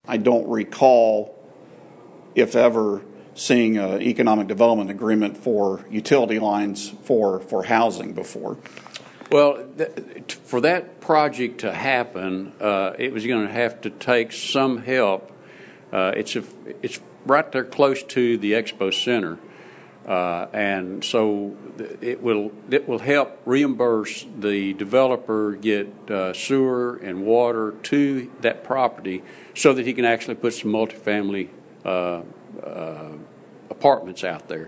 I don't recall, if ever, seeing an economic development agreement for utility lines for housing before. Well, for that project to happen, it was going to have to take some help. It's right there close to the Expo Center, and so it will help reimburse the developer, get sewer and water to that property, so that he can actually put some multifamily apartments out there.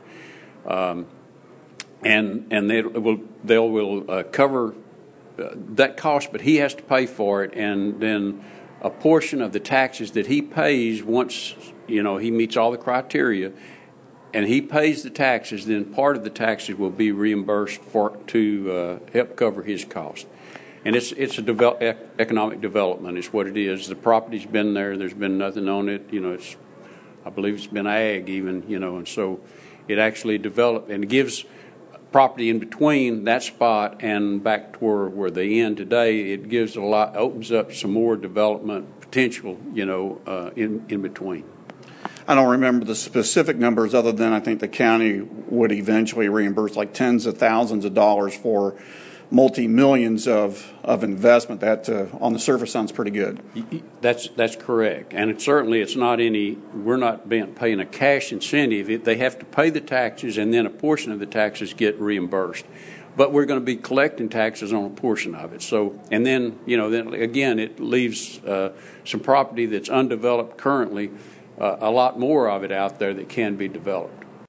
And they will cover that cost, but he has to pay for it, and then a portion of the taxes that he pays once he meets all the criteria, and he pays the taxes. Then part of the taxes will be reimbursed to help cover his cost. And it's economic development is what it is. The property's been there. There's been nothing on it. I believe it's been ag even. And so it actually developed and gives property in between that spot and back to where they end today. It gives opens up some more development potential, in between. I don't remember the specific numbers, other than I think the county would eventually reimburse like tens of thousands of dollars for multi-millions of investment. That on the surface sounds pretty good. That's correct, and it's not we're not paying a cash incentive. They have to pay the taxes, and then a portion of the taxes get reimbursed. But we're going to be collecting taxes on a portion of it. So, and then then again, it leaves some property that's undeveloped currently, a lot more of it out there that can be developed.